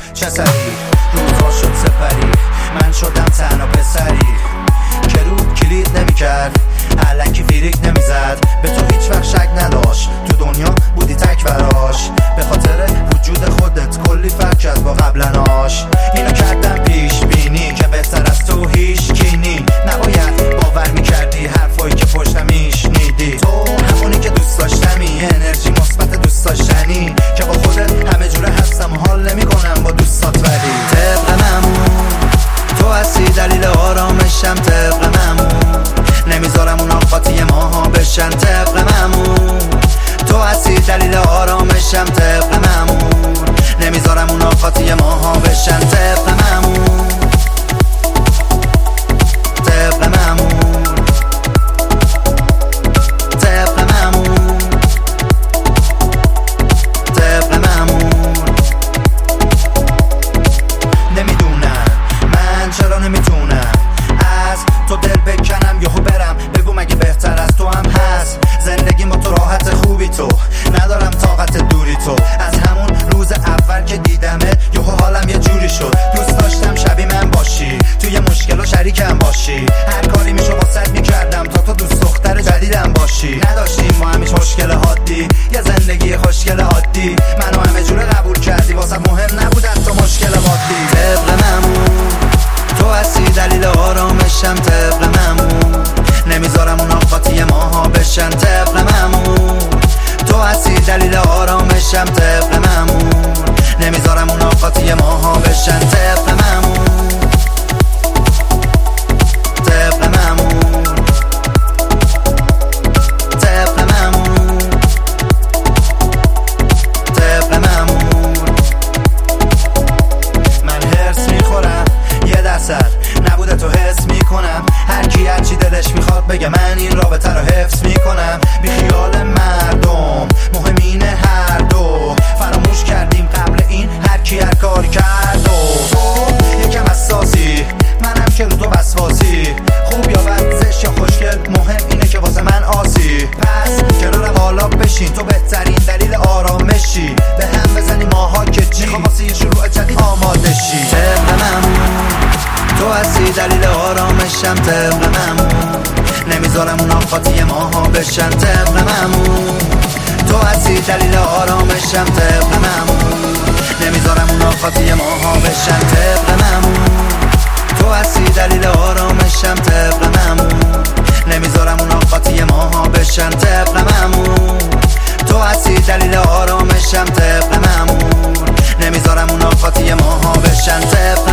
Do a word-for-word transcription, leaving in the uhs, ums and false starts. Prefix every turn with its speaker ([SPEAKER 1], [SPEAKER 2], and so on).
[SPEAKER 1] چه سری روزها شد سپری، من شدم تنها پسری که رود کلید نمیکرد، الکی فیریک نمیزد، به تو هیچ وقت شک نداشت، تو دنیا بودی تک براش، به خاطر وجود خودت کلی فرق کرد با قبلناش. اینو کردم پیش بینی که بهتر از تو هیچ کینی، نباید باور میکردی حرفایی که پشتم میشنیدی، تو همونی که دوست داشتمی، انرژی مثبت دوست داشتنی که با خودت همه جوره هستم و حال نمیکنم با دوستات، ولی طبق معمول تو هستی دلیل آرامشم، طبق معمول نمیذارم اون آقاتی ماها بشن، طبق معمول تو هستی دلیل آرامشم، طبق معمول نمیذارم اون آقاتی ماها بشن، طبق معمول طبق معمول طبق معمول طبق معمول. نمیدونم من چرا نمیتونم از تو دل بکنم یهو برم، بگو مگه بهتر از تو هم هست، زندگی با تو راحت خوبی تو، ندارم طاقت دوری تو، از همون روز اول که دیدمت یهو حالم یه جوری شد، دوست داشتم شبیه من باشی، توی مشکل و شریکم باشی، هر کاری میشو واسط میکردم تا تو دوست دختر جدیدم باشی، نداشتیم ما همیش مشکل حادی، یه زندگی خوشگل عادی، منو همه جوره قبول کردی، واسط مهم نبود حتی مشکل عادی، طبق معمول تو هستی دلیل آرامشم، طبق معمول نمیذارم اون آقاتی ماها بشن، طبق معمول تو هستی دلیل آرامشم، طبق معمول نمیذارم اون آقاتی ماها بشن، طبق معمول طبق معمول طبق معمول طبق معمول. من هرس میخورم یه درصد نبوده تو حس میکنم، هر کی هر چی دلش میخواد بگه، من این رابطه رو حفظ میکنم، بی خیال مردم مهم اینه هر دو فراموش کردیم قبل این هر کی هر کاری کرد، و تو یکم حساسی منم که رو تو وسواسی، خوب یا بد زشت یا خوشگل مهم اینه که واسه من آسی، پس کنار قالاب بشین تو بهترین دلیل آرامشی، به هم بزنی ماها که چی میخوام واسه یه شروع جدید آماده شی، طبق معمول تو هستی دلیل آرامشم، طبق معمول نمیذارم اون آقاتی ماها بشن، طبق معمول تو هستی دلیل آرامشم، طبق معمول نمیذارم اون آقاتی ماها بشن، طبق معمول تو هستی دلیل آرامشم، طبق معمول نمیذارم اون آقاتی ماها بشن، طبق معمول تو هستی دلیل آرامشم، طبق معمول نمیذارم اون آقاتی ماها بشن، طبق